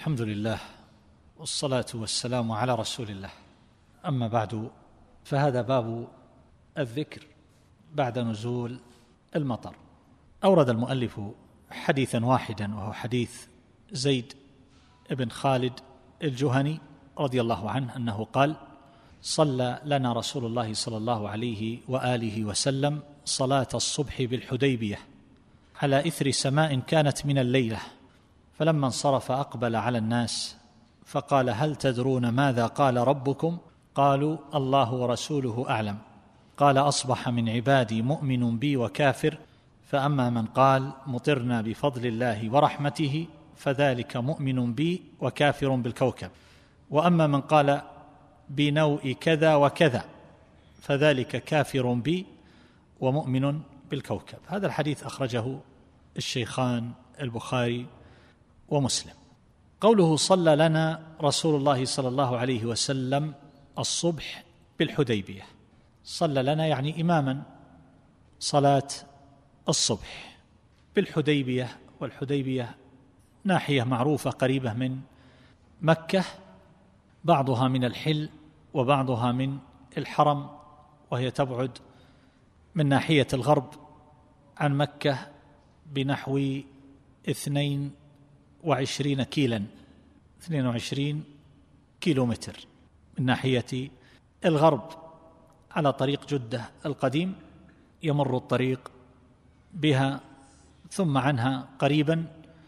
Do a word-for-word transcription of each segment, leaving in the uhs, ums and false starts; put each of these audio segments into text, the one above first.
الحمد لله والصلاة والسلام على رسول الله. أما بعد، فهذا باب الذكر بعد نزول المطر. أورد المؤلف حديثا واحدا، وهو حديث زيد بن خالد الجهني رضي الله عنه أنه قال: صلى لنا رسول الله صلى الله عليه وآله وسلم صلاة الصبح بالحديبية على إثر سماء كانت من الليلة، فلما انصرف أقبل على الناس فقال: هل تدرون ماذا قال ربكم؟ قالوا: الله ورسوله أعلم. قال: أصبح من عبادي مؤمن بي وكافر، فأما من قال مطرنا بفضل الله ورحمته فذلك مؤمن بي وكافر بالكوكب، وأما من قال بنوء كذا وكذا فذلك كافر بي ومؤمن بالكوكب. هذا الحديث أخرجه الشيخان البخاري ومسلم. قوله صلى لنا رسول الله صلى الله عليه وسلم الصبح بالحديبية، صلى لنا يعني إماما صلاة الصبح بالحديبية، والحديبية ناحية معروفة قريبة من مكة، بعضها من الحل وبعضها من الحرم، وهي تبعد من ناحية الغرب عن مكة بنحو اثنين وعشرين كيلا اثنين وعشرين كيلومتر من ناحية الغرب على طريق جدة القديم، يمر الطريق بها، ثم عنها قريبا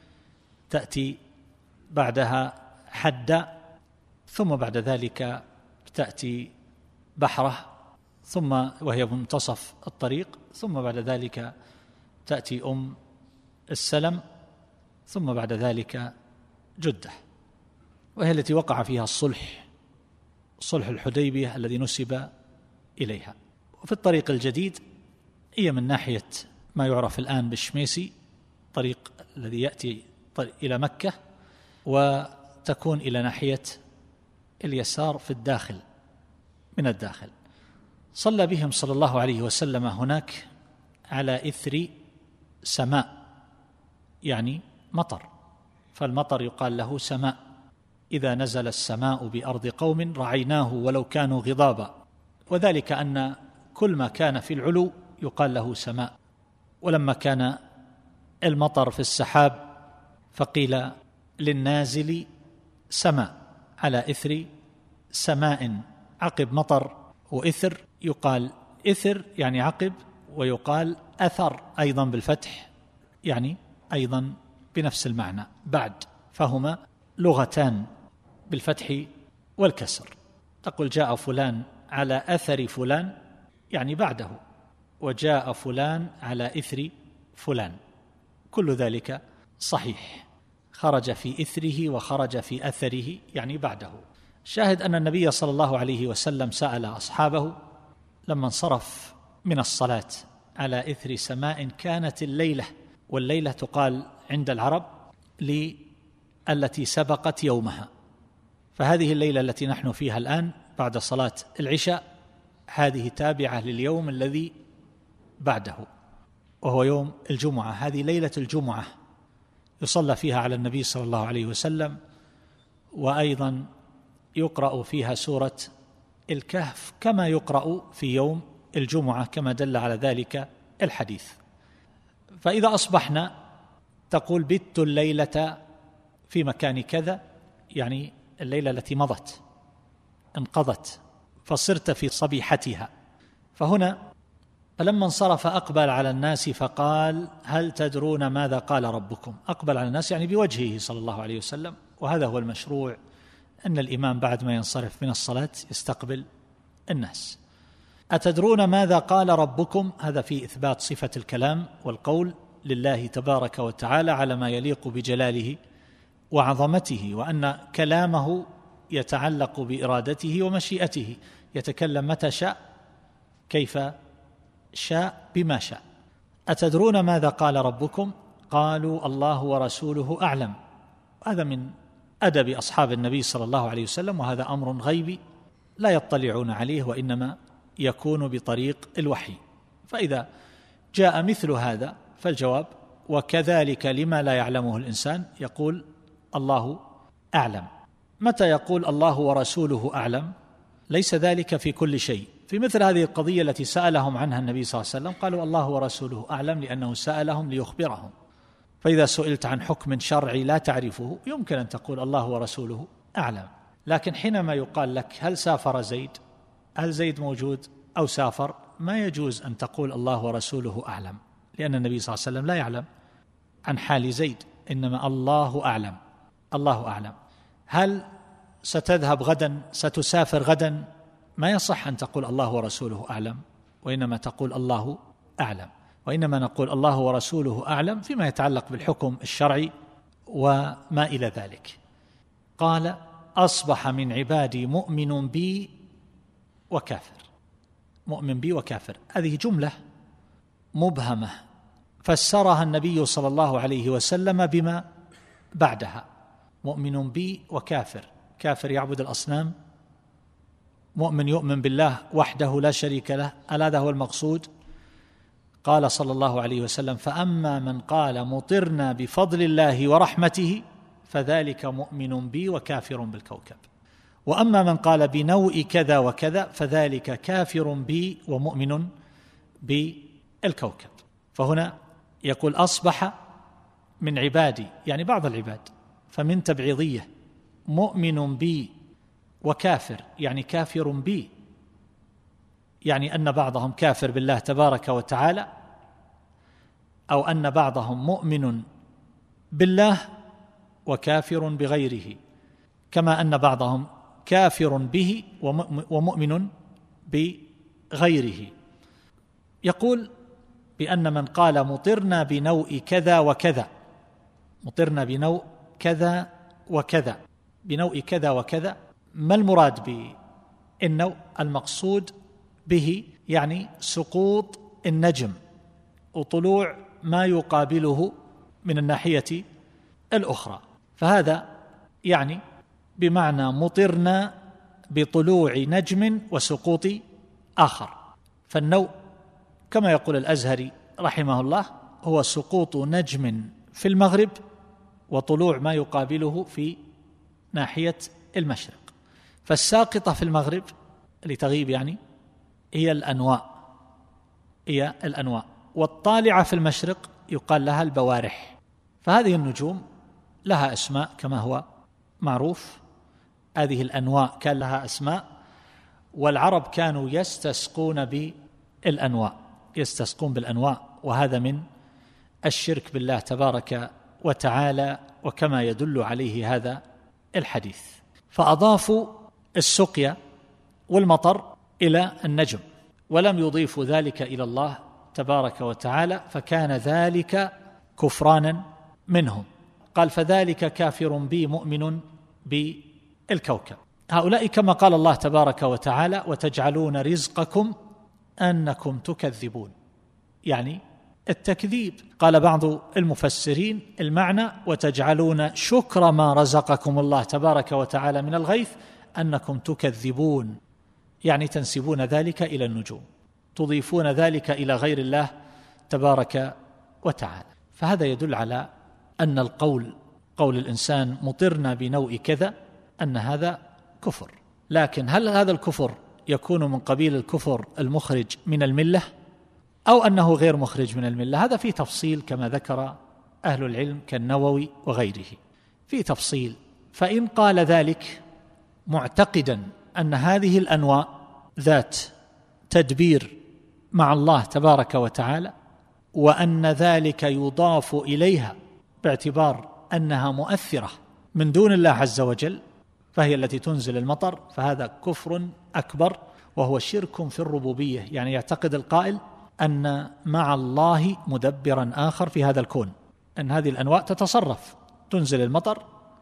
تأتي بعدها حدة، ثم بعد ذلك تأتي بحرة، ثم وهي منتصف الطريق، ثم بعد ذلك تأتي أم السلم، ثم بعد ذلك جدة، وهي التي وقع فيها الصلح صلح الحديبية الذي نسب إليها. وفي الطريق الجديد هي من ناحية ما يعرف الآن بالشميسي، طريق الذي يأتي إلى مكة، وتكون إلى ناحية اليسار في الداخل من الداخل. صلى بهم صلى الله عليه وسلم هناك على إثر سماء، يعني مطر، فالمطر يقال له سماء. إذا نزل السماء بأرض قوم رعيناه ولو كانوا غضابا، وذلك أن كل ما كان في العلو يقال له سماء. ولما كان المطر في السحاب فقيل للنازل سماء، على إثر سماء، عقب مطر وإثر يقال إثر يعني عقب، ويقال أثر أيضا بالفتح يعني أيضا بنفس المعنى بعد، فهما لغتان بالفتح والكسر. تقول جاء فلان على أثر فلان يعني بعده، وجاء فلان على إثر فلان، كل ذلك صحيح، خرج في إثره وخرج في أثره يعني بعده. شاهد أن النبي صلى الله عليه وسلم سأل أصحابه لما انصرف من الصلاة على إثر سماء كانت الليلة، والليلة تقال عند العرب للتي سبقت يومها، فهذه الليلة التي نحن فيها الآن بعد صلاة العشاء هذه تابعة لليوم الذي بعده، وهو يوم الجمعة. هذه ليلة الجمعة يصلى فيها على النبي صلى الله عليه وسلم، وأيضا يقرأ فيها سورة الكهف كما يقرأ في يوم الجمعة، كما دل على ذلك الحديث. فإذا أصبحنا تقول بت الليلة في مكان كذا، يعني الليلة التي مضت انقضت، فصرت في صبيحتها. فهنا فلما انصرف أقبل على الناس فقال: هل تدرون ماذا قال ربكم؟ أقبل على الناس يعني بوجهه صلى الله عليه وسلم، وهذا هو المشروع، أن الإمام بعد ما ينصرف من الصلاة يستقبل الناس. أتدرون ماذا قال ربكم؟ هذا في إثبات صفة الكلام والقول لله تبارك وتعالى على ما يليق بجلاله وعظمته، وأن كلامه يتعلق بإرادته ومشيئته، يتكلم متى شاء كيف شاء بما شاء. أتدرون ماذا قال ربكم؟ قالوا: الله ورسوله أعلم. هذا من أدب أصحاب النبي صلى الله عليه وسلم، وهذا أمر غيبي لا يطلعون عليه، وإنما يكون بطريق الوحي. فإذا جاء مثل هذا فالجواب: وكذلك لما لا يعلمه الإنسان يقول الله أعلم. متى يقول الله ورسوله أعلم؟ ليس ذلك في كل شيء. في مثل هذه القضية التي سألهم عنها النبي صلى الله عليه وسلم قالوا الله ورسوله أعلم، لأنه سألهم ليخبرهم. فإذا سئلت عن حكم شرعي لا تعرفه يمكن أن تقول الله ورسوله أعلم. لكن حينما يقال لك هل سافر زيد، هل زيد موجود أو سافر، ما يجوز أن تقول الله ورسوله أعلم، لأن النبي صلى الله عليه وسلم لا يعلم عن حال زيد، إنما الله أعلم. الله أعلم. هل ستذهب غدا، ستسافر غدا، ما يصح أن تقول الله ورسوله أعلم، وإنما تقول الله أعلم. وإنما نقول الله ورسوله أعلم فيما يتعلق بالحكم الشرعي وما إلى ذلك. قال أصبح من عبادي مؤمن بي وكافر. مؤمن بي وكافر هذه جملة مبهمة فسرها النبي صلى الله عليه وسلم بما بعدها. مؤمن بي وكافر، كافر يعبد الأصنام، مؤمن يؤمن بالله وحده لا شريك له. هل هذا هو المقصود؟ قال صلى الله عليه وسلم فأما من قال مطرنا بفضل الله ورحمته فذلك مؤمن بي وكافر بالكوكب، وأما من قال بنوء كذا وكذا فذلك كافر بي ومؤمن بالكوكب. فهنا يقول أصبح من عبادي، يعني بعض العباد، فمن تبعيضية، مؤمن بي وكافر يعني كافر بي، يعني أن بعضهم كافر بالله تبارك وتعالى، أو أن بعضهم مؤمن بالله وكافر بغيره، كما أن بعضهم كافر به ومؤمن بغيره. يقول بأن من قال مطرنا بنوء كذا وكذا، مطرنا بنوء كذا وكذا، بنوء كذا وكذا، ما المراد بالنوء؟ المقصود به يعني سقوط النجم وطلوع ما يقابله من الناحية الأخرى، فهذا يعني بمعنى مطرنا بطلوع نجم وسقوط آخر. فالنوء كما يقول الأزهري رحمه الله هو سقوط نجم في المغرب وطلوع ما يقابله في ناحية المشرق. فالساقطة في المغرب لتغيب يعني هي الأنواء، هي الأنواء، والطالعة في المشرق يقال لها البوارح. فهذه النجوم لها أسماء كما هو معروف، هذه الأنواء كان لها أسماء، والعرب كانوا يستسقون بالأنواء، يستسقون بالأنواء، وهذا من الشرك بالله تبارك وتعالى، وكما يدل عليه هذا الحديث. فأضافوا السقيا والمطر إلى النجم ولم يضيفوا ذلك إلى الله تبارك وتعالى، فكان ذلك كفرانا منهم. قال فذلك كافر بي مؤمن بالكوكب. هؤلاء كما قال الله تبارك وتعالى وتجعلون رزقكم أنكم تكذبون، يعني التكذيب. قال بعض المفسرين المعنى وتجعلون شكر ما رزقكم الله تبارك وتعالى من الغيث أنكم تكذبون، يعني تنسبون ذلك إلى النجوم، تضيفون ذلك إلى غير الله تبارك وتعالى. فهذا يدل على أن القول قول الإنسان مطرنا بنوء كذا أن هذا كفر. لكن هل هذا الكفر يكون من قبيل الكفر المخرج من الملة أو أنه غير مخرج من الملة؟ هذا فيه تفصيل كما ذكر أهل العلم كالنووي وغيره، فيه تفصيل. فإن قال ذلك معتقدا أن هذه الأنواع ذات تدبير مع الله تبارك وتعالى، وأن ذلك يضاف إليها باعتبار أنها مؤثرة من دون الله عز وجل، فهي التي تنزل المطر، فهذا كفر أكبر وهو شرك في الربوبية. يعني يعتقد القائل أن مع الله مدبرا آخر في هذا الكون، أن هذه الأنواع تتصرف، تنزل المطر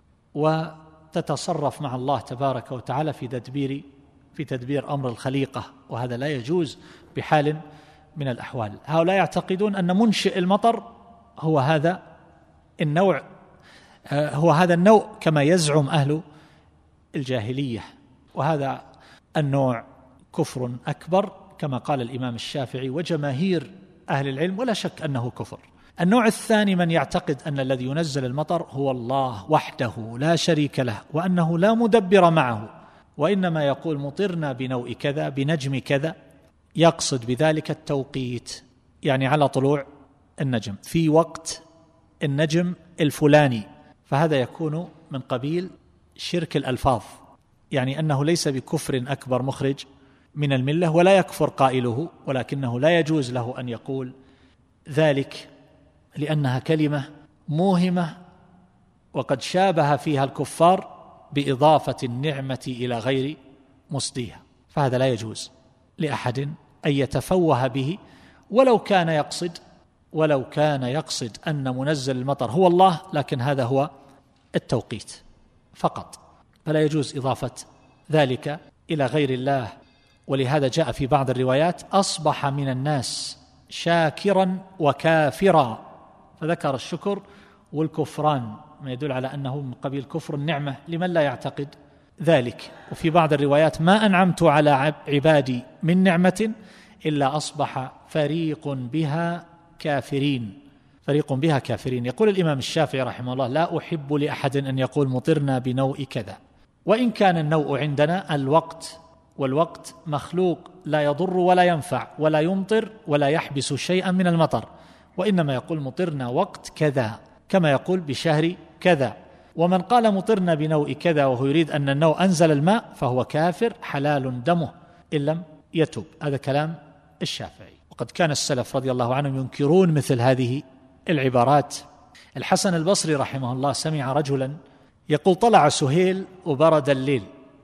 وتتصرف مع الله تبارك وتعالى في تدبير في تدبير أمر الخليقة، وهذا لا يجوز بحال من الأحوال. هؤلاء يعتقدون أن منشئ المطر هو هذا النوع، هو هذا النوع كما يزعم أهل الجاهلية، وهذا النوع كفر أكبر كما قال الإمام الشافعي وجماهير أهل العلم، ولا شك أنه كفر، النوع الثاني من يعتقد أن الذي ينزل المطر هو الله وحده لا شريك له، وأنه لا مدبر معه، وإنما يقول مطرنا بنوء كذا بنجم كذا، يقصد بذلك التوقيت، يعني على طلوع النجم في وقت النجم الفلاني، فهذا يكون من قبيل شرك الألفاظ، يعني أنه ليس بكفر أكبر مخرج من الملة، ولا يكفر قائله، ولكنه لا يجوز له أن يقول ذلك لأنها كلمة موهمة، وقد شابه فيها الكفار بإضافة النعمة إلى غير مسديها، فهذا لا يجوز لأحد أن يتفوه به، ولو كان يقصد ولو كان يقصد أن منزل المطر هو الله، لكن هذا هو التوقيت فقط، فلا يجوز إضافة ذلك إلى غير الله. ولهذا جاء في بعض الروايات أصبح من الناس شاكرا وكافرا، فذكر الشكر والكفران، ما يدل على أنه من قبيل كفر النعمة لمن لا يعتقد ذلك. وفي بعض الروايات ما أنعمت على عبادي من نعمة إلا أصبح فريق بها كافرين، فريق بها كافرين. يقول الإمام الشافعي رحمه الله: لا أحب لأحد أن يقول مطرنا بنوء كذا، وإن كان النوء عندنا الوقت، والوقت مخلوق لا يضر ولا ينفع ولا يمطر ولا يحبس شيئا من المطر، وإنما يقول مطرنا وقت كذا، كما يقول بشهر كذا. ومن قال مطرنا بنوء كذا وهو يريد أن النوء أنزل الماء فهو كافر حلال دمه إن لم يتب. هذا كلام الشافعي. وقد كان السلف رضي الله عنهم ينكرون مثل هذه العبارات. الحسن البصري رحمه الله سمع رجلا يقول: طلع سهيل وبرد الليل.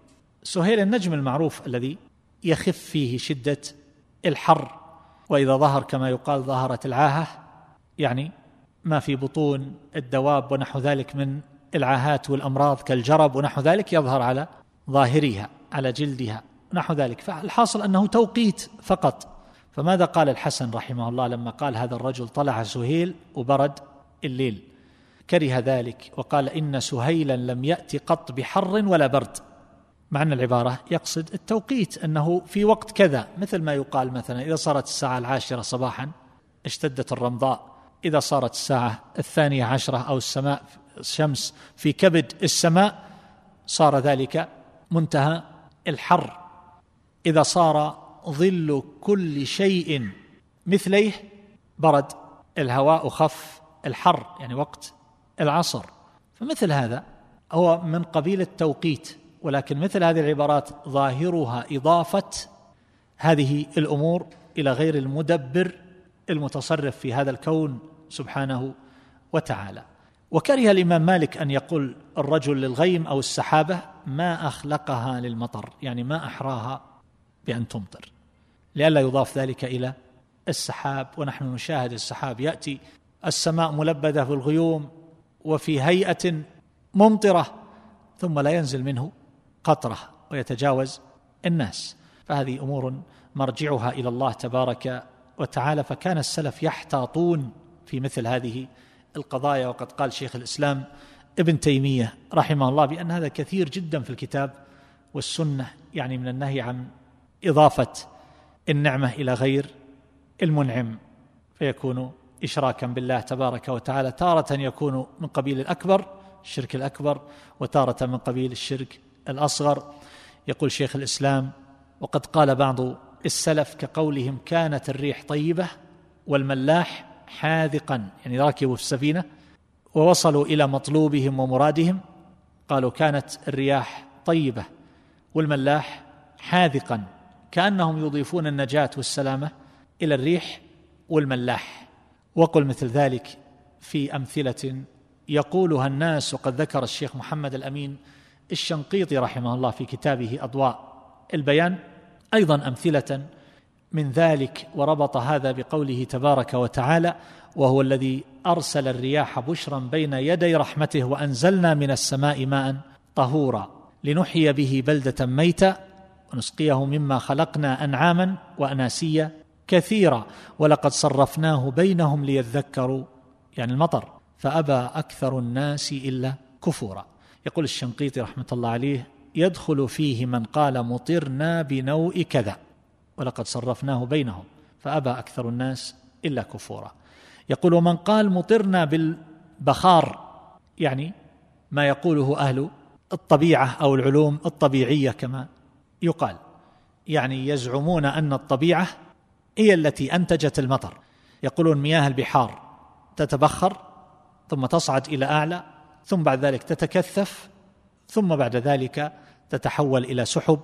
سهيل النجم المعروف الذي يخف فيه شدة الحر، وإذا ظهر كما يقال ظهرت العاهة، يعني ما في بطون الدواب ونحو ذلك من العاهات والأمراض كالجرب ونحو ذلك يظهر على ظاهرها على جلدها نحو ذلك. فالحاصل أنه توقيت فقط. فماذا قال الحسن رحمه الله لما قال هذا الرجل طلع سهيل وبرد الليل؟ كره ذلك وقال: إن سهيلا لم يأتي قط بحر ولا برد. مع أن العبارة يقصد التوقيت، أنه في وقت كذا، مثل ما يقال مثلا إذا صارت الساعة العاشرة صباحا اشتدت الرمضاء، إذا صارت الساعة الثانية عشرة أو السماء الشمس في كبد السماء صار ذلك منتهى الحر. إذا صار ظل كل شيء مثليه برد الهواء وخف الحر، يعني وقت العصر. فمثل هذا هو من قبيل التوقيت، ولكن مثل هذه العبارات ظاهرها إضافة هذه الأمور إلى غير المدبر المتصرف في هذا الكون سبحانه وتعالى. وكره الإمام مالك أن يقول الرجل للغيم أو السحابة: ما أخلقها للمطر، يعني ما أحراها بأن تمطر، لئلا يضاف ذلك إلى السحاب. ونحن نشاهد السحاب يأتي السماء ملبدة بالغيوم وفي هيئة ممطرة، ثم لا ينزل منه قطرة ويتجاوز الناس. فهذه أمور مرجعها إلى الله تبارك وتعالى. فكان السلف يحتاطون في مثل هذه القضايا. وقد قال شيخ الإسلام ابن تيمية رحمه الله بأن هذا كثير جدا في الكتاب والسنة، يعني من النهي عن إضافة النعمة إلى غير المنعم، فيكون إشراكا بالله تبارك وتعالى. تارة يكون من قبيل الأكبر الشرك الأكبر، وتارة من قبيل الشرك الأصغر. يقول شيخ الإسلام: وقد قال بعض السلف كقولهم: كانت الريح طيبة والملاح حاذقا، يعني ركبوا في السفينة ووصلوا إلى مطلوبهم ومرادهم، قالوا كانت الرياح طيبة والملاح حاذقا، كأنهم يضيفون النجاة والسلامة إلى الريح والملاح. وقل مثل ذلك في أمثلة يقولها الناس. وقد ذكر الشيخ محمد الأمين الشنقيطي رحمه الله في كتابه أضواء البيان أيضا أمثلة من ذلك، وربط هذا بقوله تبارك وتعالى: وهو الذي أرسل الرياح بشرا بين يدي رحمته وأنزلنا من السماء ماء طهورا لنحيي به بلدة ميتة ونسقيه مما خلقنا أنعاما وأناسيا كثيرا ولقد صرفناه بينهم ليذكروا، يعني المطر، فأبى أكثر الناس إلا كفورا. يقول الشنقيطي رحمة الله عليه: يدخل فيه من قال مطرنا بنوء كذا ولقد صرفناه بينهم فأبى أكثر الناس إلا كفورا. يقول: ومن قال مطرنا بالبخار، يعني ما يقوله أهل الطبيعة أو العلوم الطبيعية كما يقال، يعني يزعمون أن الطبيعة هي التي أنتجت المطر. يقولون مياه البحار تتبخر ثم تصعد إلى أعلى، ثم بعد ذلك تتكثف، ثم بعد ذلك تتحول إلى سحب،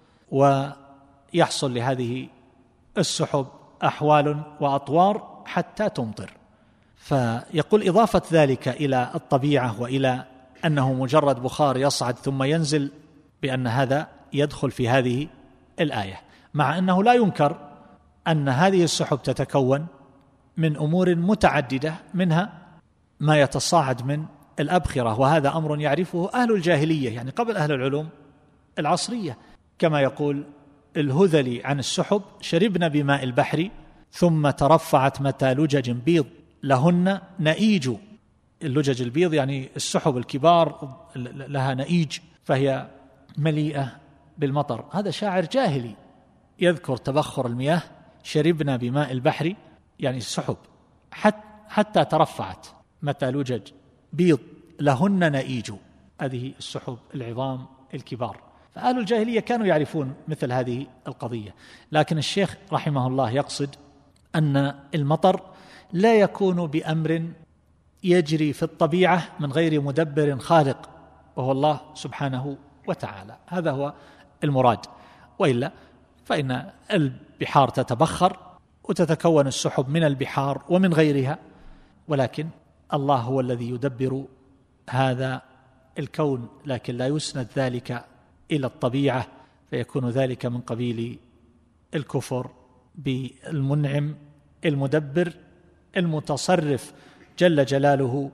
ويحصل لهذه السحب أحوال وأطوار حتى تمطر. فيقول إضافة ذلك إلى الطبيعة وإلى أنه مجرد بخار يصعد ثم ينزل، بأن هذا يدخل في هذه الآية، مع أنه لا ينكر أن هذه السحب تتكون من أمور متعددة، منها ما يتصاعد من الأبخرة، وهذا أمر يعرفه أهل الجاهلية، يعني قبل أهل العلوم العصرية، كما يقول الهذلي عن السحب: شربنا بماء البحر ثم ترفعت متى لجج بيض لهن نئيج. اللجج البيض يعني السحب الكبار لها نئيج، فهي مليئة بالمطر. هذا شاعر جاهلي يذكر تبخر المياه: شربنا بماء البحر، يعني السحب حتى ترفعت متى لجج بيض لهن نئيج، هذه السحب العظام الكبار. فأهل الجاهلية كانوا يعرفون مثل هذه القضية، لكن الشيخ رحمه الله يقصد أن المطر لا يكون بأمر يجري في الطبيعة من غير مدبر خالق، وهو الله سبحانه وتعالى. هذا هو المراد، وإلا فإن البحار تتبخر وتتكون السحب من البحار ومن غيرها، ولكن الله هو الذي يدبر هذا الكون، لكن لا يسند ذلك إلى الطبيعة، فيكون ذلك من قبيل الكفر بالمنعم المدبر المتصرف جل جلاله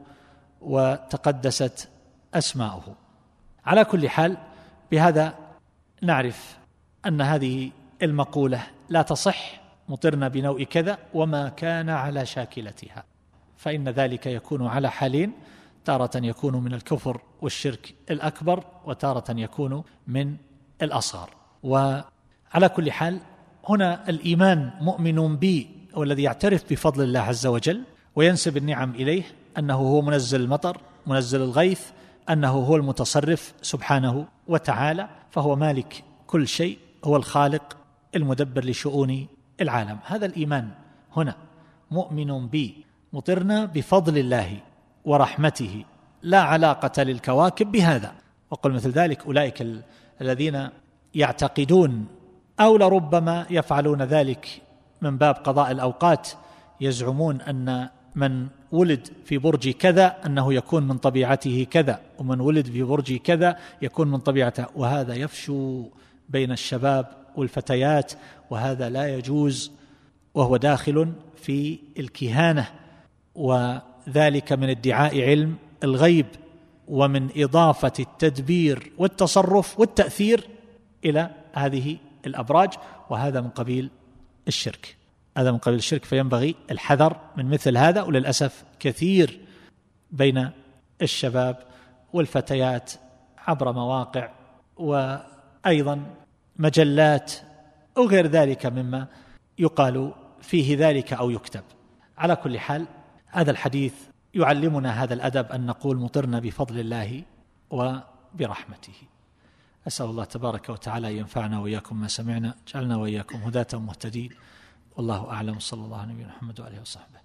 وتقدست أسماؤه. على كل حال، بهذا نعرف أن هذه المقولة لا تصح: مطرنا بنوء كذا وما كان على شاكلتها، فإن ذلك يكون على حالين: تارة يكون من الكفر والشرك الأكبر، وتارة يكون من الأصغر. وعلى كل حال، هنا الإيمان مؤمن به والذي يعترف بفضل الله عز وجل وينسب النعم إليه، أنه هو منزل المطر، منزل الغيث، أنه هو المتصرف سبحانه وتعالى، فهو مالك كل شيء، هو الخالق المدبر لشؤون العالم. هذا الإيمان هنا مؤمن به، مطرنا بفضل الله ورحمته، لا علاقة للكواكب بهذا. وقل مثل ذلك أولئك الذين يعتقدون أو لربما يفعلون ذلك من باب قضاء الأوقات، يزعمون أن من ولد في برج كذا أنه يكون من طبيعته كذا، ومن ولد في برج كذا يكون من طبيعته، وهذا يفشو بين الشباب والفتيات، وهذا لا يجوز، وهو داخل في الكهانة، وذلك من ادعاء علم الغيب، ومن إضافة التدبير والتصرف والتأثير إلى هذه الأبراج، وهذا من قبيل الشرك. هذا من قبيل الشرك، فينبغي الحذر من مثل هذا. وللأسف كثير بين الشباب والفتيات عبر مواقع وأيضا مجلات وغير ذلك مما يقال فيه ذلك أو يكتب. على كل حال، هذا الحديث يعلمنا هذا الأدب، أن نقول مطرنا بفضل الله وبرحمته. أسأل الله تبارك وتعالى أن ينفعنا وإياكم ما سمعنا، جعلنا وإياكم هداة مهتدين، والله أعلم. صلى الله عليه وسلم محمد وآله وصحبه.